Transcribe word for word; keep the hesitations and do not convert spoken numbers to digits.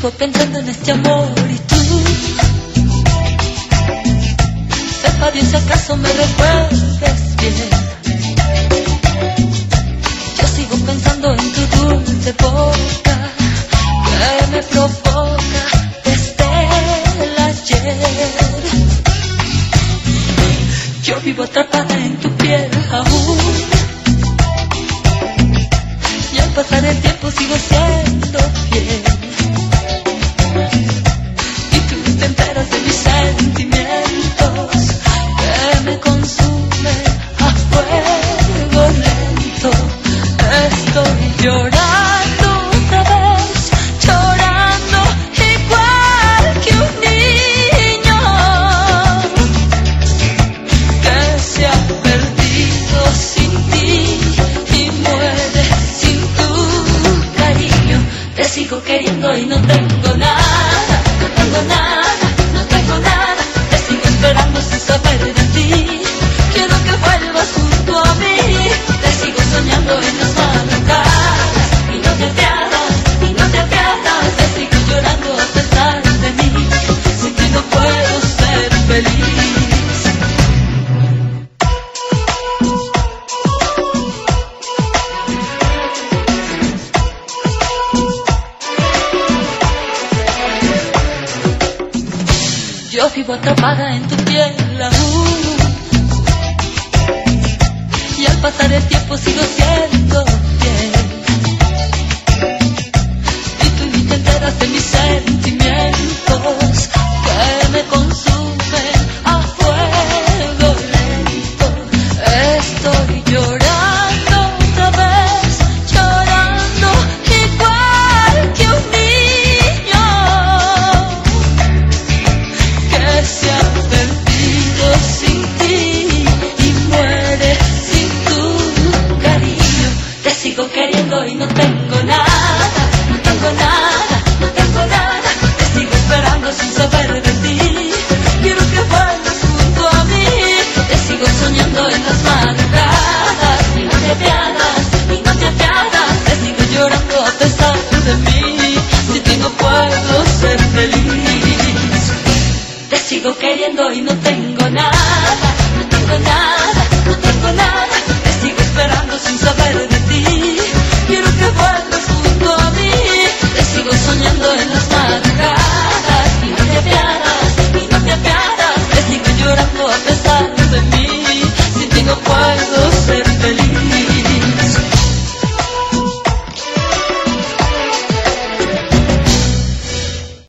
Sigo pensando en este amor y tú. Sepa Dios si acaso me recuerdes bien. Yo sigo pensando en tu dulce boca que me provoca desde el ayer. Yo vivo atrapada en tu piel aún, y al pasar el tiempo sigo siendo fiel. Y tú te enteras de mis sentimientos que me consumen a fuego lento. Estoy llorando otra vez, llorando igual que un niño que se ha perdido sin ti y muere sin tu cariño. Te sigo queriendo y no tengo nada, no tengo nada, no tengo nada. Te sigo esperando sin saber de ti. Quiero que vuelvas junto a mí. Te sigo soñando en las madrugadas y no te apiadas, y no te apiadas. Te sigo llorando a pesar de mí. Sin ti no puedo ser feliz. Yo vivo atrapada en tu piel aún, y al pasar el tiempo sigo siendo fiel. Y tú ni te enteras de mis sentimientos que me consumen a fuego lento. Estoy llorando otra vez, llorando igual que un niño que se ha perdido sin ti y muere sin tu cariño. Te sigo queriendo y no tengo nada, no tengo nada, no tengo nada. Te sigo esperando sin saber de ti. Quiero que vuelvas junto a mí. Te sigo soñando en las madrugadas y no te apiadas, y no te apiadas. Te sigo llorando a pesar de mí. Sin ti no puedo ser feliz. Te sigo queriendo y no tengo nada, no tengo nada, no tengo nada. Te sigo esperando sin saber de ti. Quiero que vuelvas junto a mí. Te sigo soñando en las madrugadas.